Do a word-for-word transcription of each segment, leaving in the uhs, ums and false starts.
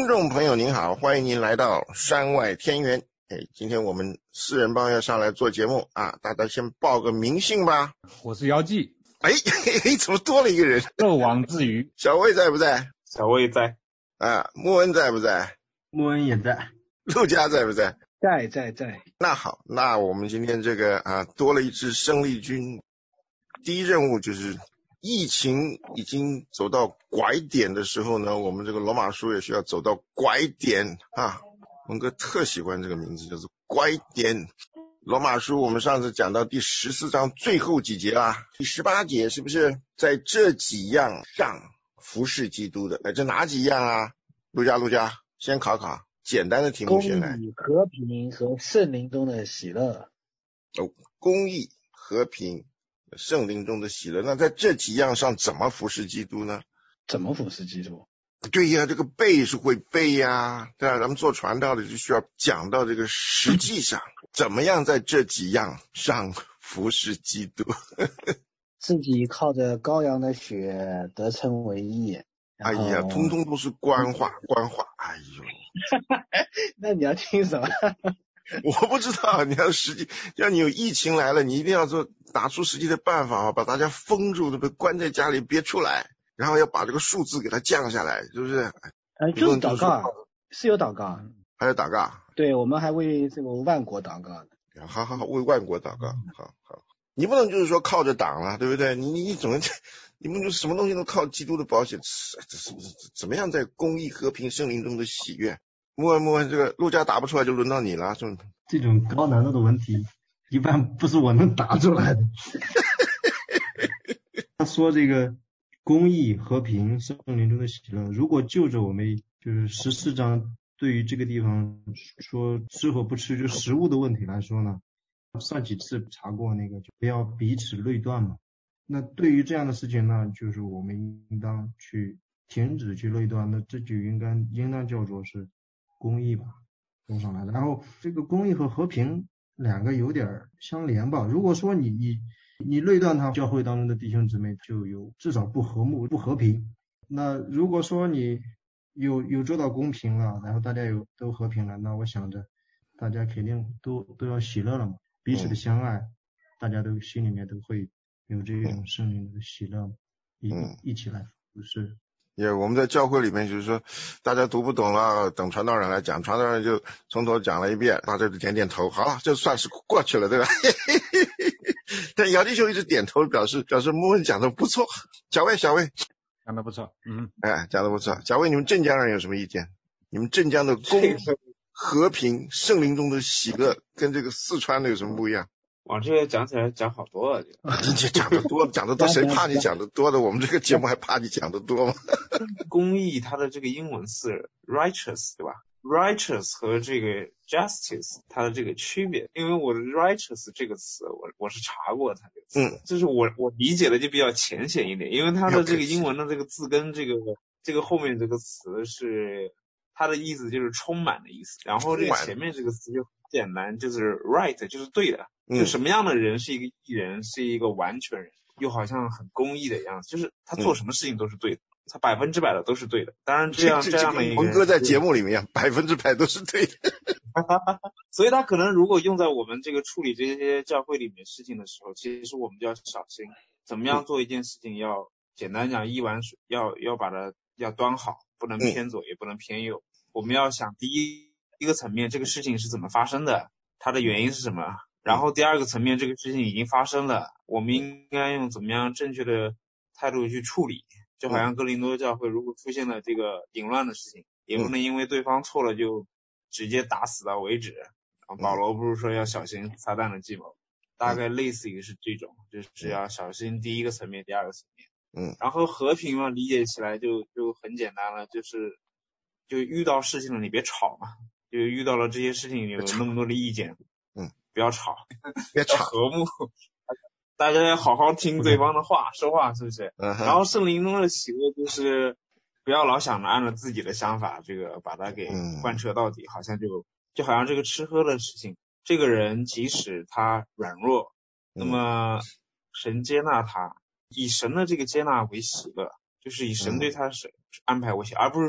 众朋友您好，欢迎您来到山外天园。哎，今天我们四人帮要上来做节目啊，大家先报个名姓吧。 我是姚记。 哎嘿嘿，怎么多了一个人？ 漏网之鱼。 小魏在不在？ 小魏在。 啊，穆恩在不在？ 穆恩也在。 陆家在不在？ 在在在。 那好，那我们今天这个啊多了一支生力军。第一任务就是疫情已经走到拐点的时候呢，我们这个罗马书也需要走到拐点啊。文哥特喜欢这个名字，就是拐点。罗马书我们上次讲到第十四章最后几节啊，第十八节是不是在这几样上服侍基督的？哎，这哪几样啊？陆家陆家先考考，简单的题目先来。 公义、和平和圣灵中的喜乐。 哦，公义、和平、圣灵中的喜乐。那在这几样上怎么服侍基督呢？ 怎么服侍基督？ 对呀，这个背是会背呀，对吧？咱们做传道的就需要讲到这个实际上怎么样在这几样上服侍基督。 自己靠着羔羊的血得称为义。 哎呀，通通都是官话，官话。哎呦， 那你要听什么？ 我不知道，你要实际，要你有疫情来了，你一定要做拿出实际的办法，把大家封住，被关在家里别出来。然后要把这个数字给它降下来，是不是？ 呃，就是祷告，是有祷告， 还有祷告。 对，我们还为这个万国祷告的。 好好好，为万国祷告，好好。你不能就是说靠着党了，对不对？你你你总你们就什么东西都靠基督的保险，这是怎么样在公义、和平、圣灵中的喜悦？莫文莫文，这个陆家答不出来就轮到你了，是不是？ 这种高难度的问题，一般不是我能答出来的。他说这个。公义、和平、圣灵中的喜乐，如果就着我们就是十四章对于这个地方说吃和不吃就食物的问题来说呢，上几次查过那个就不要彼此论断嘛。那对于这样的事情呢，就是我们应当去停止去论断，那这就应该应当叫做是公义吧，用上来的。然后这个公义和和平两个有点相连吧。如果说你你你论断他，教会当中的弟兄姊妹就有至少不和睦不和平。那如果说你有有做到公平了，然后大家有都和平了，那我想着大家肯定都都要喜乐了嘛，彼此的相爱，嗯、大家都心里面都会有这种圣灵的喜乐，一、嗯、一起来服侍。 也、yeah, 我们在教会里面就是说大家读不懂了，等传道人来讲，传道人就从头讲了一遍，大家就点点头，好了，就算是过去了，对吧？但姚弟兄一直点头表示表示穆恩讲的不错。小魏小魏讲的不错，嗯， 哎，讲的不错。小魏，你们镇江人有什么意见？你们镇江的公和平圣灵中的喜乐跟这个四川的有什么不一样？ 哇，这个讲起来讲好多啊！ 你讲的多，讲的多，谁怕你讲的多的？我们这个节目还怕你讲的多吗？ 公义它的这个英文是 righteous， 对吧？ righteous 和这个 justice 它的这个区别，因为我的 righteous 这个词我我是查过它这个词，嗯，就是我我理解的就比较浅显一点，因为它的这个英文的这个字跟这个这个后面这个词是它的意思就是充满的意思，然后这个前面这个词就很简单，就是 right 就是对的，就什么样的人是一个义人，是一个完全人，又好像很公义的样子，就是他做什么事情都是对的，嗯、他百分之百的都是对的。当然这样这样的一个文哥在节目里面百分之百都是对的。 所以他可能如果用在我们这个处理这些教会里面事情的时候，其实我们就要小心，怎么样做一件事情要简单讲一碗水，要要把它要端好，不能偏左、嗯、也不能偏右。我们要想第一一个层面，这个事情是怎么发生的，它的原因是什么，然后第二个层面，这个事情已经发生了，我们应该用怎么样正确的态度去处理。就好像哥林多教会如果出现了这个淫乱的事情，也不能因为对方错了就直接打死到为止。保罗不是说要小心撒旦的计谋，大概类似于是这种，就是要小心第一个层面第二个层面。嗯，然后和平嘛，理解起来就就很简单了，就是就遇到事情了你别吵嘛，就遇到了这些事情有那么多的意见，嗯，不要吵， 别吵， 和睦，大家要好好听对方的话说话，是不是？嗯、然后圣灵中的喜乐就是不要老想着按照自己的想法这个把它给贯彻到底，嗯、好像就就好像这个吃喝的事情，这个人即使他软弱，那么神接纳他，以神的这个接纳为喜乐，就是以神对他是安排为喜，而不是说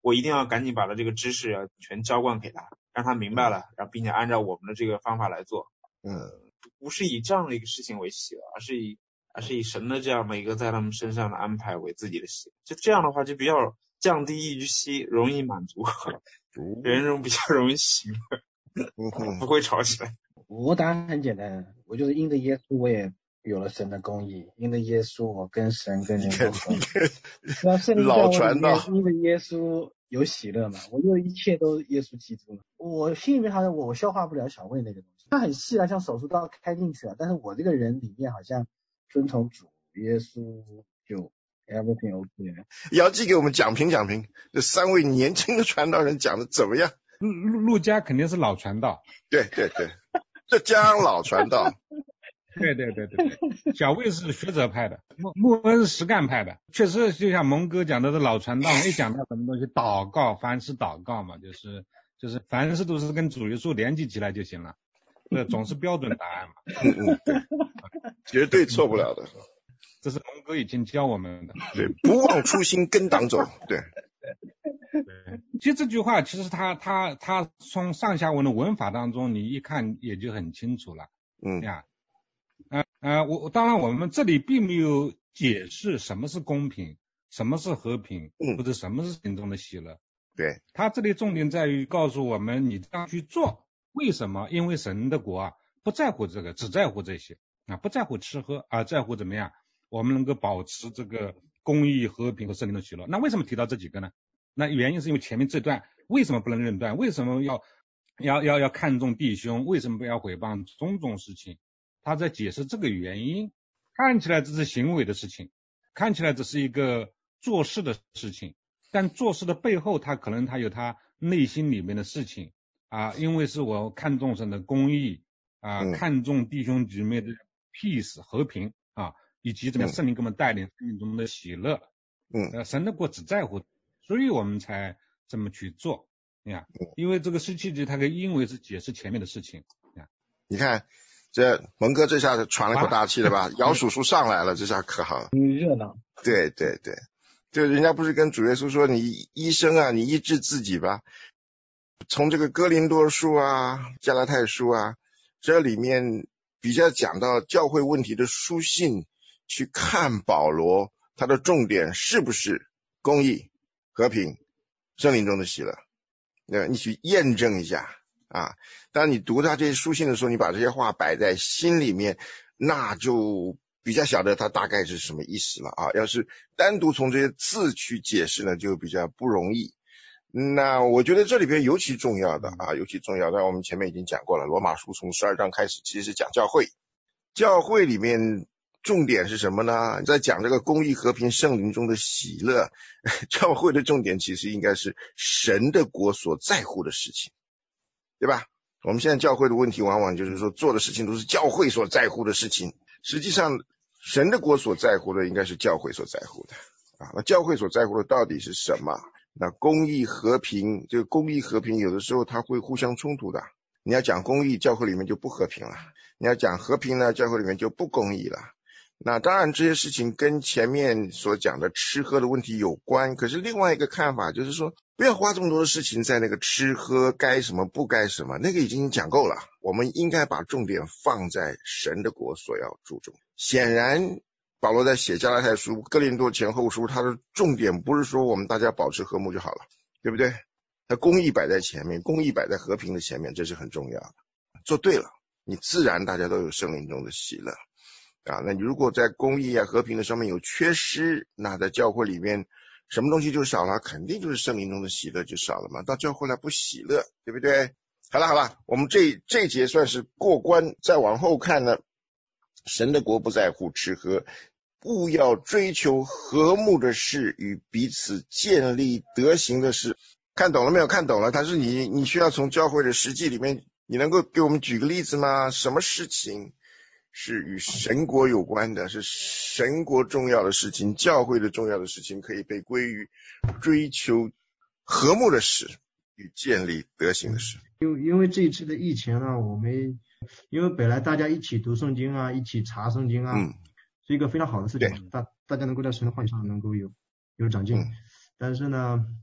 我一定要赶紧把他这个知识要全浇灌给他，让他明白了，然后并且按照我们的这个方法来做。 嗯， 不是以这样的一个事情为喜乐，而是以而是以神的这样的一个在他们身上的安排为自己的喜乐。就这样的话就比较降低预期，容易满足，人容比较容易喜乐，不会吵起来。 我答案很简单，我就是因着耶稣，我也有了神的公义，因着耶稣，我跟神跟人都和。那圣灵在我里面，因着耶稣有喜乐嘛，我就一切都耶稣基督了。我心里面好像我消化不了小胃那个东西，它很细了，像手术刀开进去了，但是我这个人里面好像遵从主耶稣就 everything OK。 姚记给我们讲评讲评，这三位年轻的传道人讲的怎么样？ 陆陆家肯定是老传道， 对对对，浙江老传道。 对对对对对，小魏是学者派的，穆穆恩是实干派的。确实就像蒙哥讲的是老传道，一讲到什么东西祷告，凡事祷告嘛，就是就是凡事都是跟主耶稣联系起来就行了，这总是标准答案嘛。 嗯嗯，对，绝对错不了的。 这是蒙哥已经教我们的。 对，不忘初心跟党走。对。 对，其实这句话其实他他他从上下文的文法当中，你一看也就很清楚了。 嗯呀，呃呃，我当然我们这里并没有解释什么是公平，什么是和平， 嗯， 或者什么是心中的喜乐。 对， 他这里重点在于告诉我们，你这样去做，为什么？因为神的国啊，不在乎这个，只在乎这些啊，不在乎吃喝，而在乎怎么样，我们能够保持这个公义、和平和圣灵的喜乐。那为什么提到这几个呢？那原因是因为前面这段为什么不能认断？为什么要要要要看重弟兄？为什么不要毁谤？种种事情，他在解释这个原因。看起来这是行为的事情，看起来这是一个做事的事情，但做事的背后，他可能他有他内心里面的事情啊，因为是我看重神的公义啊， 嗯、 看重弟兄姊妹的 peace 和平啊，以及怎么样圣灵给我们带领生命中的喜乐。 嗯， 呃，神的国只在乎。所以我们才这么去做，你看，因为这个十七节它跟因为是解释前面的事情。 你看，这蒙哥这下子喘了口大气了吧？姚叔叔上来了，这下可好。 嗯，热闹。 对对对，就人家不是跟主耶稣说，你医生啊，你医治自己吧。从这个哥林多书啊、加拉太书啊，这里面比较讲到教会问题的书信，去看保罗，他的重点是不是公义、和平、圣灵中的喜乐，呃，你去验证一下啊。当你读他这些书信的时候，你把这些话摆在心里面，那就比较晓得他大概是什么意思了啊。要是单独从这些字去解释呢，就比较不容易。那我觉得这里边尤其重要的啊，尤其重要的，我们前面已经讲过了，罗马书从十二章开始其实是讲教会，教会里面重点是什么呢？在讲这个公义、和平、圣灵中的喜乐，教会的重点其实应该是神的国所在乎的事情，对吧？我们现在教会的问题往往就是说做的事情都是教会所在乎的事情，实际上神的国所在乎的应该是教会所在乎的啊。那教会所在乎的到底是什么？那公义、和平，这个公义、和平有的时候它会互相冲突的。你要讲公义，教会里面就不和平了；你要讲和平呢，教会里面就不公义了。那当然这些事情跟前面所讲的吃喝的问题有关，可是另外一个看法就是说，不要花这么多的事情在那个吃喝该什么不该什么，那个已经讲够了。我们应该把重点放在神的国所要注重。显然保罗在写加拉太书、哥林多前后书，他的重点不是说我们大家保持和睦就好了，对不对？他公义摆在前面，公义摆在和平的前面，这是很重要的。做对了，你自然大家都有圣灵中的喜乐啊。那你如果在公义啊、和平的上面有缺失，那在教会里面什么东西就少了？肯定就是圣灵中的喜乐就少了嘛。到教会来不喜乐，对不对？好了好了，我们这这一节算是过关，再往后看呢，神的国不在乎吃喝，务要追求和睦的事与彼此建立德行的事。看懂了没有？看懂了。但是你你需要从教会的实际里面，你能够给我们举个例子吗？什么事情是与神国有关的，是神国重要的事情，教会的重要的事情，可以被归于追求和睦的事与建立德行的事。 因为因为这一次的疫情呢，我们因为本来大家一起读圣经啊，一起查圣经啊， 嗯， 是一个非常好的事情，大大家能够在神的话语上能够有有长进。 嗯， 但是呢，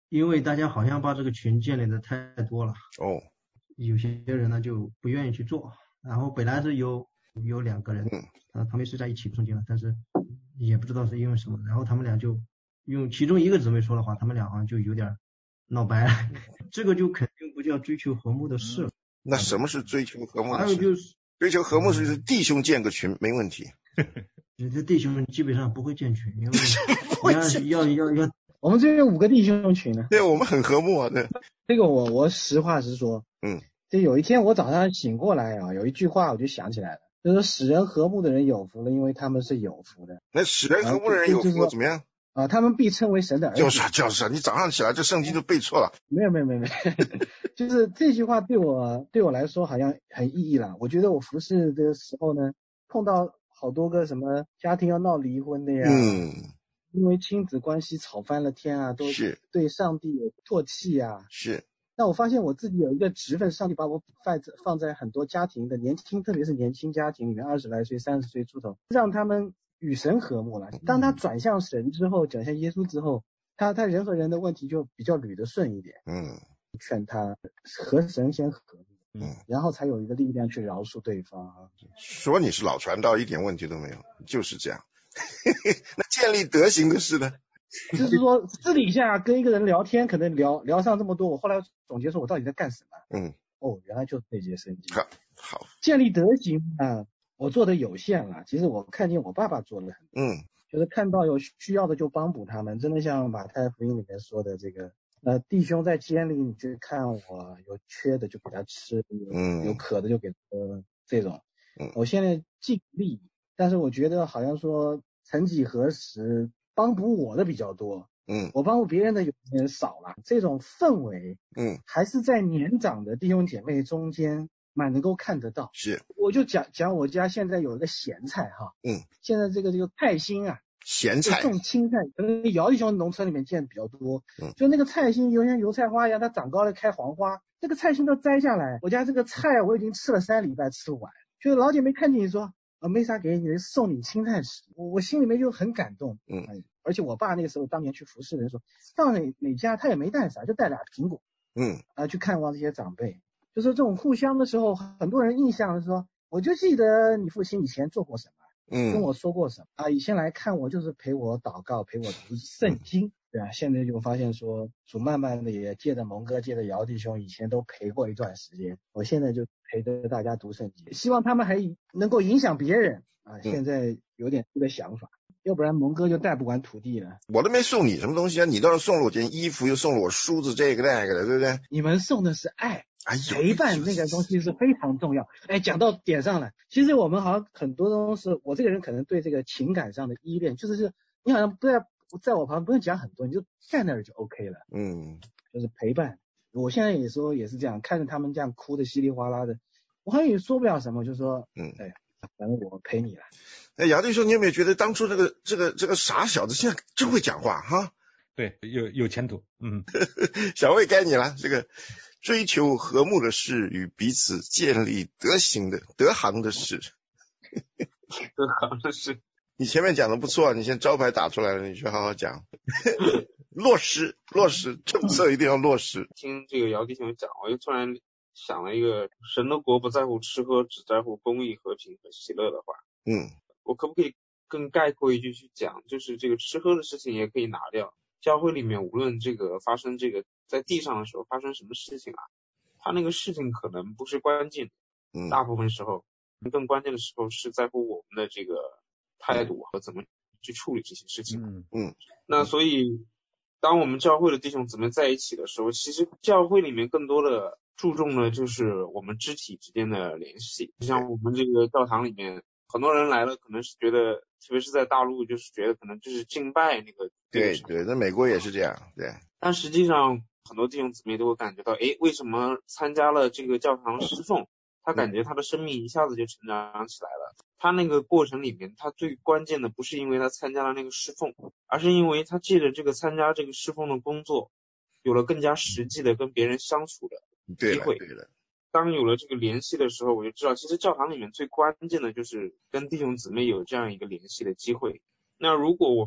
因为大家好像把这个群建立的太多了， 哦， 有些人呢就不愿意去做，然后本来是有有两个人， 嗯， 呃，他们是在一起中间了，但是也不知道是因为什么，然后他们俩就用其中一个姊妹说的话，他们俩好像就有点闹掰了，这个就肯定不叫追求和睦的事了。 那什么是追求和睦的事？ 还有就是追求和睦是弟兄建个群没问题。 这弟兄基本上不会建群，因为要要要要， 我们这边五个弟兄群呢。 对，我们很和睦啊。对， 这个我我实话实说， 嗯， 就有一天我早上醒过来啊，有一句话我就想起来了，就是使人和睦的人有福了，因为他们是有福的。 那使人和睦的人有福怎么样？ 啊，他们必称为神的儿子。 就是啊，就是啊，你早上起来这圣经就背错了。 没有没有没有没有，就是这句话对我对我来说好像很意义了。我觉得我服侍的时候呢，碰到好多个什么家庭要闹离婚的呀， 嗯， 因为亲子关系吵翻了天啊，都是对上帝有唾弃啊。 是。 那我发现我自己有一个职分，上帝把我放在放在很多家庭的年轻，特别是年轻家庭里面，二十来岁、三十岁出头，让他们与神和睦了。当他转向神之后，转向耶稣之后，他他人和人的问题就比较捋得顺一点。 嗯， 劝他和神先和睦， 嗯， 然后才有一个力量去饶恕对方啊。 说你是老传道一点问题都没有，就是这样。那建立德行的事呢？ 就是说私底下跟一个人聊天，可能聊聊上这么多，我后来总结说我到底在干什么？ 嗯， 哦，原来就是这些圣经。 好，好， 建立德行啊，我做的有限了。其实我看见我爸爸做了很多， 嗯， 就是看到有需要的就帮补他们，真的像马太福音里面说的这个，呃，弟兄在监里，你去看我，有缺的就给他吃， 嗯， 有渴的就给他喝，这种。 嗯， 我现在尽力，但是我觉得好像说曾几何时帮补我的比较多， 嗯， 我帮补别人的有点少了。这种氛围， 嗯， 还是在年长的弟兄姐妹中间蛮能够看得到。 是， 我就讲讲我家现在有一个咸菜哈， 嗯， 现在这个这个菜心啊， 咸菜种青菜，可能姚弟兄农村里面见比较多， 嗯， 就那个菜心就像油菜花一样，它长高了开黄花，这个菜心都摘下来，我家这个菜我已经吃了三礼拜吃不完，就是老姐妹看见你说啊没啥给你，送你青菜吃，我我心里面就很感动， 嗯， 而且我爸那个时候当年去服侍人说，到哪哪家他也没带啥，就带俩苹果， 嗯， 啊去看望这些长辈，就是这种互相的时候，很多人印象是说，我就记得你父亲以前做过什么。 嗯， 跟我说过什么啊？以前来看我就是陪我祷告，陪我读圣经，嗯、对啊。现在就发现说，主慢慢的也借着蒙哥，借着姚弟兄，以前都陪过一段时间，我现在就陪着大家读圣经，希望他们还能够影响别人啊。现在有点这个想法，嗯、要不然蒙哥就带不完徒弟了。 我都没送你什么东西啊，你倒是送了我件衣服，又送了我梳子，这个那个的，对不对？ 你们送的是爱。 哎， 陪伴那个东西是非常重要。哎，讲到点上了。其实我们好像很多东西，我这个人可能对这个情感上的依恋，就是是你好像不在在我旁边不用讲很多，你就在那儿就 OK 了。 嗯， 就是陪伴。我现在有时候也是这样，看着他们这样哭的稀里哗啦的，我好像也说不了什么，就说，嗯，哎，反正我陪你了。 哎，姚弟兄，你有没有觉得当初这个这个这个傻小子现在真会讲话哈？ 对，有有前途。嗯， 小魏该你了，这个。追求和睦的事与彼此建立德行的德行的事， 德行的事， 你前面讲的不错，你先招牌打出来了，你去好好讲，落实落实政策一定要落实。 听这个姚弟兄讲，我就突然想了一个，神的国不在乎吃喝，只在乎公义、和平和喜乐的话。 嗯， 我可不可以更概括一句去讲，就是这个吃喝的事情也可以拿掉。教会里面无论这个发生这个在地上的时候发生什么事情啊，他那个事情可能不是关键， 嗯， 大部分时候更关键的时候是在乎我们的这个态度和怎么去处理这些事情。 嗯嗯， 那所以当我们教会的弟兄姊妹在一起的时候，其实教会里面更多的注重的就是我们肢体之间的联系。就像我们这个教堂里面很多人来了，可能是觉得，特别是在大陆，就是觉得可能就是敬拜那个。 对对，那美国也是这样，对。 但实际上，很多弟兄姊妹都会感觉到，诶，为什么参加了这个教堂侍奉，他感觉他的生命一下子就成长起来了。他那个过程里面，他最关键的不是因为他参加了那个侍奉，而是因为他借着这个参加这个侍奉的工作，有了更加实际的跟别人相处的机会。 对了，对了。 当有了这个联系的时候，我就知道，其实教堂里面最关键的就是跟弟兄姊妹有这样一个联系的机会。那如果我们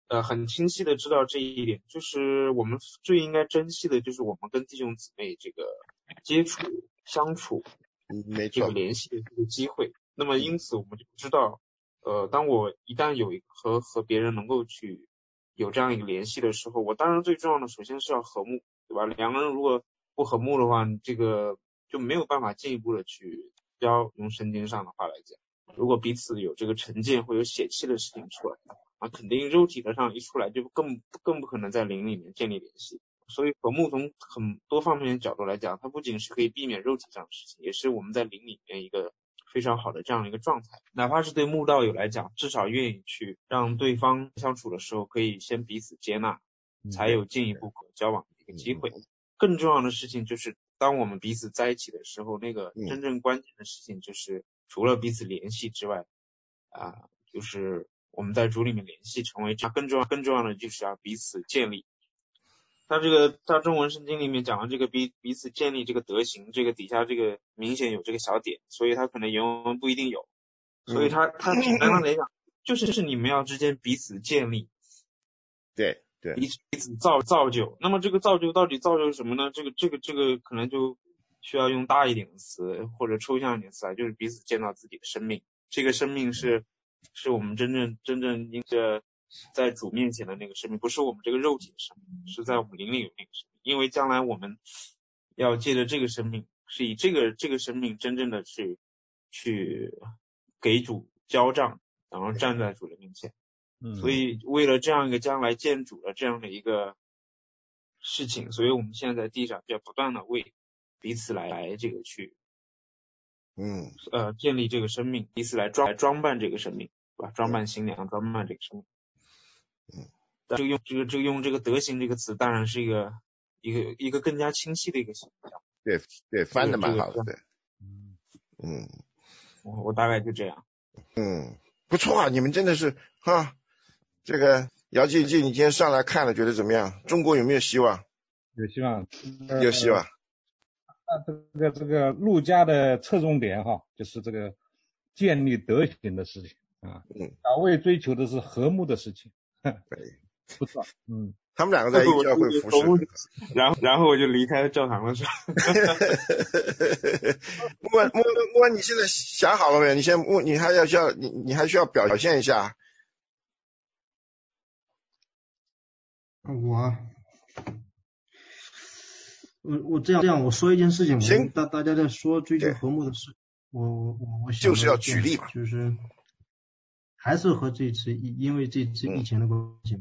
呃很清晰的知道这一点，就是我们最应该珍惜的就是我们跟弟兄姊妹这个接触相处， 没错， 这个联系的这个机会。那么因此我们就知道，呃，当我一旦有一个和和别人能够去有这样一个联系的时候，我当然最重要的首先是要和睦，对吧？两个人如果不和睦的话，这个就没有办法进一步的去交，用圣经上的话来讲，如果彼此有这个成见或有血气的事情出来啊，肯定肉体的上一出来就更更不可能在灵里面建立联系。所以和睦从很多方面的角度来讲，它不仅是可以避免肉体上的事情，也是我们在灵里面一个非常好的这样的一个状态。哪怕是对慕道友来讲，至少愿意去让对方相处的时候可以先彼此接纳，才有进一步交往的一个机会。更重要的事情就是当我们彼此在一起的时候，那个真正关键的事情就是除了彼此联系之外啊、呃，就是我们在主里面联系成为这样，更重要更重要的就是要彼此建立。他这个他中文圣经里面讲的这个彼彼此建立这个德行，这个底下这个明显有这个小点，所以他可能原文不一定有，所以他他简单的来讲，就是是你们要之间彼此建立， 对对， 彼此彼此造造就。那么这个造就到底造就什么呢？这个这个这个可能就需要用大一点的词或者抽象一点的词来，就是彼此建造自己的生命。这个生命是是我们真正真正应该在主面前的那个生命，不是我们这个肉体的生命，是在我们灵里有那个生命。因为将来我们要借着这个生命，是以这个这个生命真正的去去给主交账，然后站在主的面前。嗯，所以为了这样一个将来见主的这样的一个事情，所以我们现在在地上要不断的为彼此来来这个去嗯呃建立这个生命，彼此来装来装扮这个生命，对吧？装扮新娘，装扮这个生命。 嗯， 这个用这个这个用这个德行这个词，当然是一个一个一个更加清晰的一个形象。 对对，翻的蛮好的，对。嗯， 我我大概就这样。 嗯，不错啊，你们真的是哈，这个姚记记，你今天上来看了，觉得怎么样？中国有没有希望？ 有希望， 有希望。 那这个这个陆家的侧重点哈，就是这个建立德行的事情啊。嗯。大卫追求的是和睦的事情。 对。 不错。嗯。 他们两个在一教会服侍。 然后然后我就离开教堂了，是吧？ 木木木木，你现在想好了没有？你先木，你还要需要你你还需要表现一下。 我我我这样这样我说一件事情， 行， 大大家在说追求和睦的事，我我我我就是要举例嘛， 就是还是和这次因为这次疫情的关系，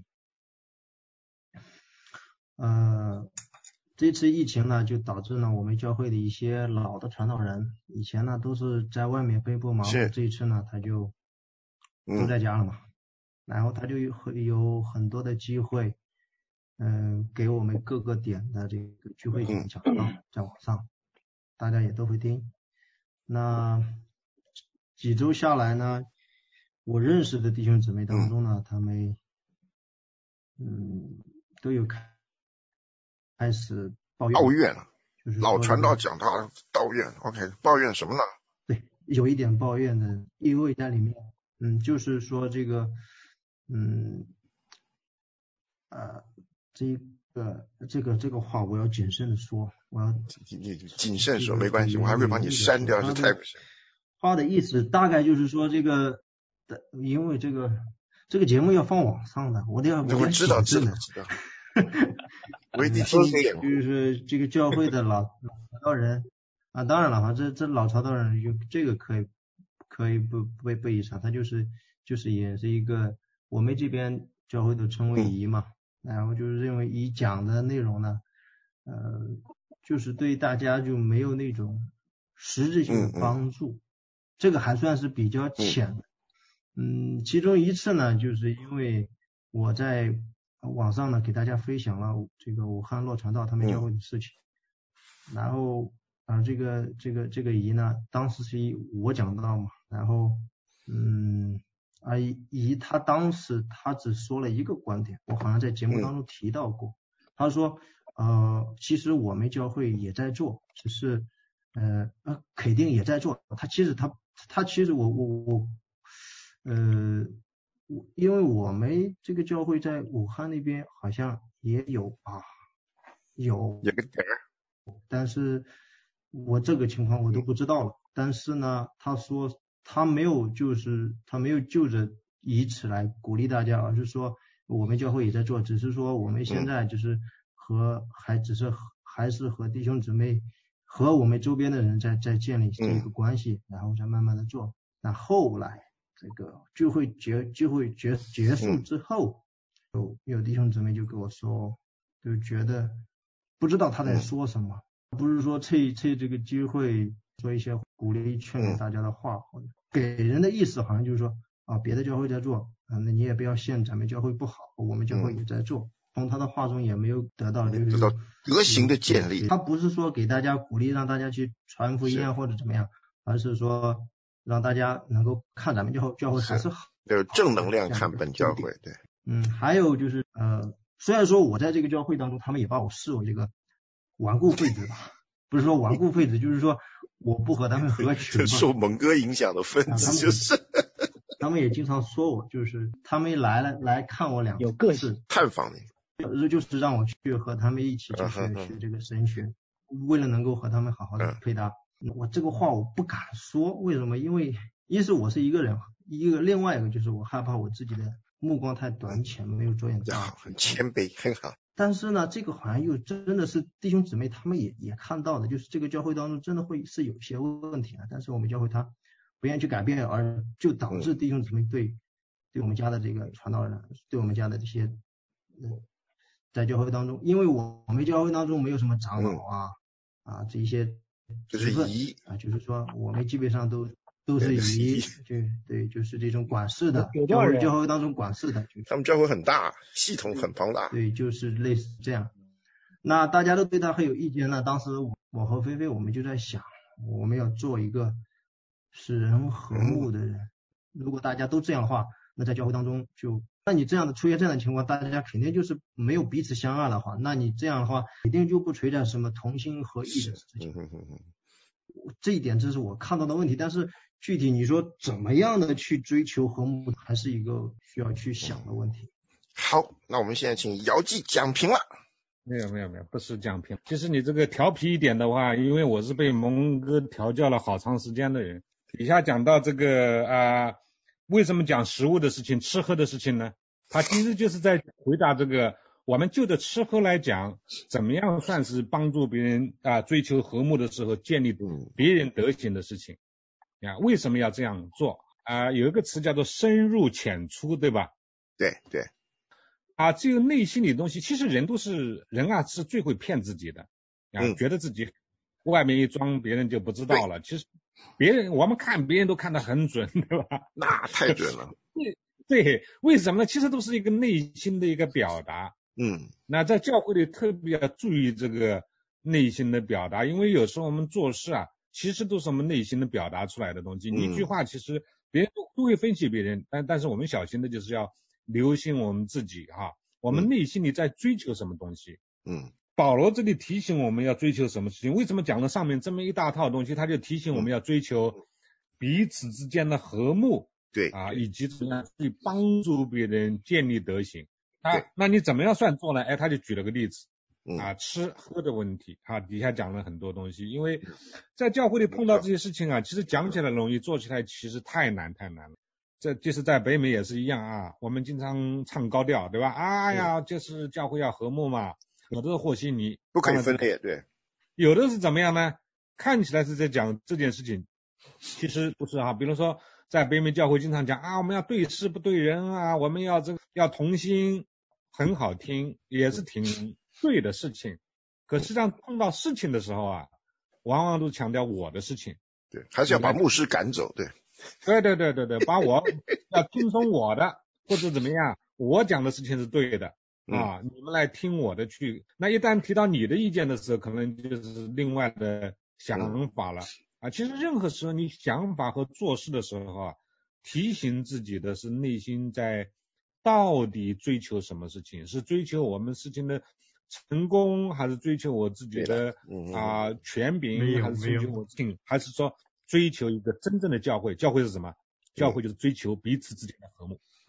嗯、呃，这次疫情呢就导致呢我们教会的一些老的传道人，以前呢都是在外面奔波忙碌，这一次呢他就都在家了嘛，嗯、然后他就有有很多的机会。嗯、呃，给我们各个点的这个聚会讲讲道，在网上，大家也都会听。那几周下来呢，我认识的弟兄姊妹当中呢，他们嗯都有开开始抱怨， 抱怨了， 就是老传道讲他抱怨 ，OK， 抱怨什么呢？ 对，有一点抱怨的意味在里面。嗯，就是说这个，嗯，呃。这个这个这个话我要谨慎的说，我要你谨慎说没关系，我还会把你删掉，是太不行。 话的意思大概就是说这个，因为这个这个节目要放网上的，我得要我知道知道知道。我一定听你讲。 就是这个教会的老老传道人啊，当然了哈，这这老传道人就这个可以可以不不不以上，他就是就是也是一个我们这边教会都称为仪嘛。嗯，然后就是认为以讲的内容呢，呃，就是对大家就没有那种实质性的帮助，嗯嗯，这个还算是比较浅的。嗯，其中一次呢，就是因为我在网上呢给大家分享了这个武汉洛传道他们教会的事情，嗯，然后啊、呃、这个这个这个仪呢，当时是我讲到嘛，然后嗯。啊，以他当时他只说了一个观点，我好像在节目当中提到过，嗯，他说呃其实我们教会也在做，只是呃呃肯定也在做，他其实他他其实我我我呃我因为我们这个教会在武汉那边好像也有吧，有有个点儿， 但是我这个情况我都不知道了。但是呢，他说他没有就是他没有就着以此来鼓励大家，而是说我们教会也在做，只是说我们现在就是和还只是还是和弟兄姊妹和我们周边的人在在建立这个关系，然后再慢慢的做。那后来这个聚会结聚会结结束之后，有有弟兄姊妹就跟我说，就觉得不知道他在说什么，不是说趁趁这个机会说一些鼓励劝勉大家的话，或者给人的意思好像就是说啊，别的教会在做，啊，那你也不要嫌咱们教会不好，我们教会也在做。从他的话中也没有得到就是得到德行的建立。 他不是说给大家鼓励让大家去传福音啊或者怎么样，而是说让大家能够看咱们教会教会还是好， 有正能量看本教会。对， 嗯，还有就是呃，虽然说我在这个教会当中，他们也把我视为这个顽固废子吧，不是说顽固废子，就是说我不和他们合群， 受猛哥影响的分子就是。 啊他们也经常说我，就是他们来了来看我两次， 有个性探访你， 就是让我去和他们一起去学、 嗯、 学这个神学，为了能够和他们好好的配搭。嗯、我这个话我不敢说，为什么？因为一是我是一个人，一个另外一个就是我害怕我自己的目光太短浅，没有着眼大。 很谦卑，很好。 但是呢，这个好像又真的是弟兄姊妹他们也也看到的，就是这个教会当中真的会是有些问题的，但是我们教会他不愿意去改变，而就导致弟兄姊妹对、嗯、对我们家的这个传道人，对我们家的这些嗯，在教会当中，因为我我们教会当中没有什么长老啊、嗯、啊这一些就是仪啊，就是说我们基本上都都是仪，就对，就是这种管事的，教会教会当中管事的、就是， 他们教会很大，系统很庞大， 对，就是类似这样。那大家都对他很有意见，那当时我和菲菲我们就在想，我们要做一个使人和睦的人、嗯。如果大家都这样的话，那在教会当中就，那你这样的出现这样的情况，大家肯定就是没有彼此相爱的话，那你这样的话，肯定就不存在什么同心合意的事情。 嗯嗯嗯、 这一点这是我看到的问题，但是具体你说怎么样的去追求和睦，还是一个需要去想的问题。 好，那我们现在请姚记讲评了。 没有没有没有，不是讲评。其实你这个调皮一点的话，因为我是被蒙哥调教了好长时间的人。底下讲到这个啊、呃，为什么讲食物的事情、吃喝的事情呢？他其实就是在回答这个，我们就着吃喝来讲，怎么样算是帮助别人啊、呃、追求和睦的时候建立别人德行的事情啊？为什么要这样做啊、呃？有一个词叫做深入浅出，对吧？ 对对。 啊，这个内心里的东西，其实人都是人啊，是最会骗自己的啊、 嗯， 觉得自己外面一装，别人就不知道了。其实别人我们看别人都看得很准，对吧？ 那太准了。 对对，为什么呢？其实都是一个内心的一个表达。 嗯， 那在教会里特别要注意这个内心的表达，因为有时候我们做事啊，其实都是我们内心的表达出来的东西。你一句话，其实别人都都会分析别人，但但是我们小心的就是要留心我们自己哈，我们内心里在追求什么东西。 嗯， 保罗这里提醒我们要追求什么事情？为什么讲了上面这么一大套东西？他就提醒我们要追求彼此之间的和睦， 对啊，以及怎么样去帮助别人建立德行。啊，那你怎么样算做呢？哎，他就举了个例子，啊，吃喝的问题，啊，底下讲了很多东西。因为在教会里碰到这些事情啊，其实讲起来容易，做起来其实太难太难了。这就是在北美也是一样啊，我们经常唱高调，对吧？哎呀，就是教会要和睦嘛，有的是和稀泥， 不可以分裂，对。 有的是怎么样呢？看起来是在讲这件事情，其实不是啊。比如说在北美教会经常讲啊，我们要对事不对人啊，我们要这个要同心，很好听，也是挺对的事情。可实际上碰到事情的时候啊，往往都强调我的事情， 对，还是要把牧师赶走，对。 对对对对对，把我要听从我的，或者怎么样，我讲的事情是对的啊，嗯、你们来听我的去。那一旦提到你的意见的时候，可能就是另外的想法了、嗯、啊。其实任何时候你想法和做事的时候啊，提醒自己的是内心在到底追求什么事情，是追求我们事情的成功，还是追求我自己的啊、呃、权柄，还是追求我自己，还是说追求一个真正的教会？教会是什么？教会就是追求彼此之间的和睦啊。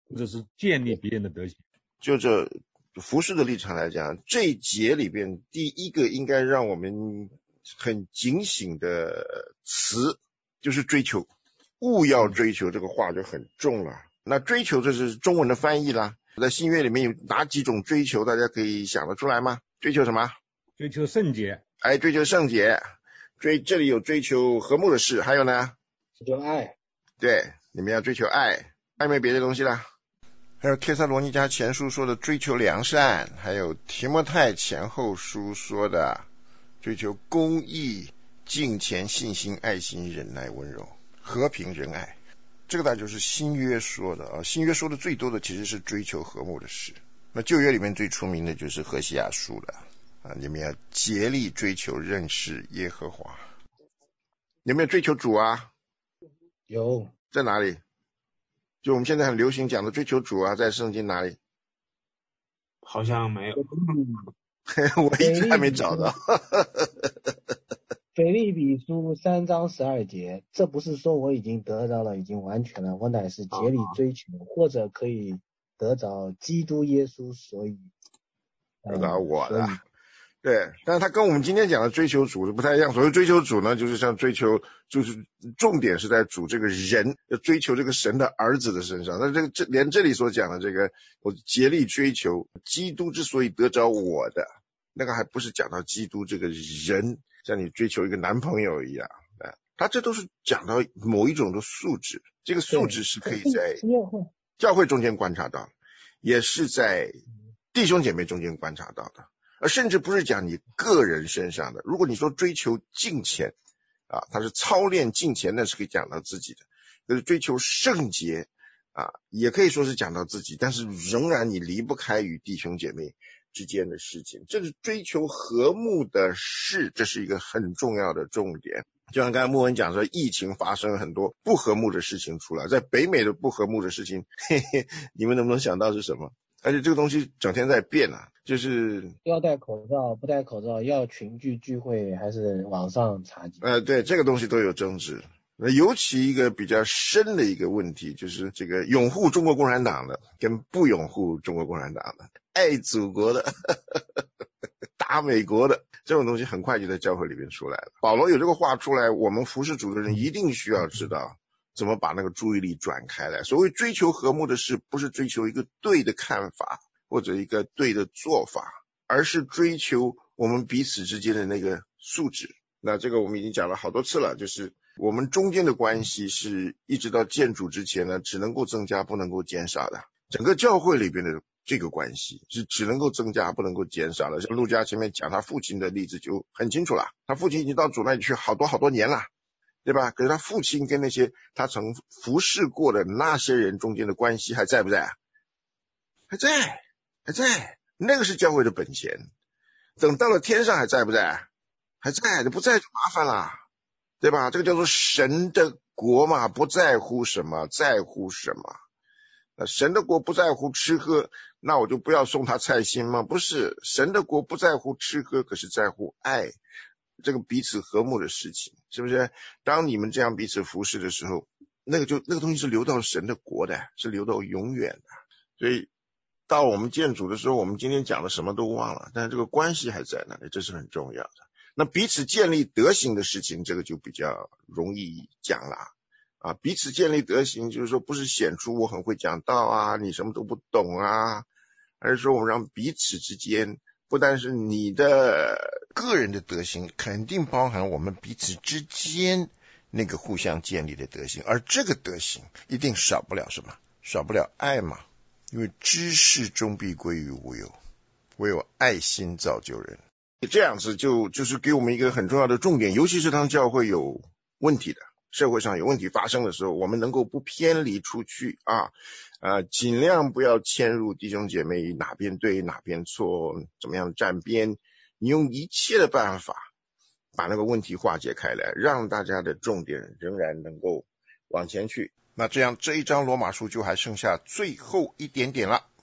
或者是建立别人的德行。 就这服事的立场来讲，这一节里边第一个应该让我们很警醒的词就是追求，务要追求，这个话就很重了。那追求这是中文的翻译啦，在新约里面有哪几种追求，大家可以想得出来吗？追求什么？ 追求圣洁。 哎，追求圣洁。追这里有追求和睦的事，还有呢？ 追求爱。 对，你们要追求爱，还有没有别的东西啦？还有帖撒罗尼迦前书说的追求良善，还有提摩太前后书说的追求公义、敬虔、信心、爱心、忍耐、温柔、和平、仁爱。这个大概就是新约说的啊，新约说的最多的其实是追求和睦的事。那旧约里面最出名的就是何西阿书了啊，你们要竭力追求认识耶和华。有没有追求主啊？ 有。 在哪里？就我们现在很流行讲的追求主啊，在圣经哪里？ 好像没有。 我一直还没找到。 腓立比书三章十二节，这不是说我已经得到了，已经完全了，我乃是竭力追求，哦、或者可以得着基督耶稣，所以得到我的。对，但是他跟我们今天讲的追求主是不太一样。所谓追求主呢，就是像追求，就是重点是在主这个人，要追求这个神的儿子的身上。那这个这连这里所讲的这个，我竭力追求基督之所以得着我的，那个还不是讲到基督这个人，像你追求一个男朋友一样啊，他这都是讲到某一种的素质。这个素质是可以在教会中间观察到，也是在弟兄姐妹中间观察到的。而甚至不是讲你个人身上的，如果你说追求敬虔啊，他是操练敬虔，那是可以讲到自己的。可是追求圣洁啊，也可以说是讲到自己，但是仍然你离不开与弟兄姐妹之间的事情。这是追求和睦的事，这是一个很重要的重点。就像刚才莫文讲说，疫情发生很多不和睦的事情出来，在北美的不和睦的事情，嘿嘿，你们能不能想到是什么？而且这个东西整天在变啊，就是要戴口罩不戴口罩，要群聚聚会还是网上查经， 呃，对，这个东西都有争执。尤其一个比较深的一个问题，就是这个拥护中国共产党的跟不拥护中国共产党的，爱祖国的打美国的，这种东西很快就在教会里面出来了。保罗有这个话出来，我们服侍主的人一定需要知道怎么把那个注意力转开来。所谓追求和睦的事，不是追求一个对的看法或者一个对的做法，而是追求我们彼此之间的那个素质。那这个我们已经讲了好多次了，就是我们中间的关系是一直到见主之前呢，只能够增加不能够减少的。整个教会里边的这个关系是只能够增加不能够减少的。像路加前面讲他父亲的例子就很清楚了，他父亲已经到主那里去好多好多年了，对吧？可是他父亲跟那些他曾服侍过的那些人中间的关系还在不在啊？还在，还在，那个是教会的本钱。等到了天上还在不在？还在，不在就麻烦了，对吧？这个叫做神的国嘛，不在乎什么，在乎什么。那神的国不在乎吃喝，那我就不要送他菜心吗？不是，神的国不在乎吃喝，可是在乎爱，这个彼此和睦的事情，是不是？当你们这样彼此服侍的时候，那个就那个东西是流到神的国的，是流到永远的。所以到我们见主的时候，我们今天讲的什么都忘了，但是这个关系还在那里，这是很重要的。那彼此建立德行的事情，这个就比较容易讲了啊。彼此建立德行，就是说不是显出我很会讲道啊，你什么都不懂啊，而是说我们让彼此之间，不但是你的个人的德行，肯定包含我们彼此之间那个互相建立的德行，而这个德行一定少不了什么？少不了爱嘛。因为知识终必归于无有，唯有爱心造就人。这样子就就是给我们一个很重要的重点，尤其是当教会有问题的，社会上有问题发生的时候，我们能够不偏离出去啊，呃，尽量不要嵌入弟兄姐妹哪边对哪边错，怎么样站边，你用一切的办法把那个问题化解开来，让大家的重点仍然能够往前去。那这样这一章罗马书就还剩下最后一点点了。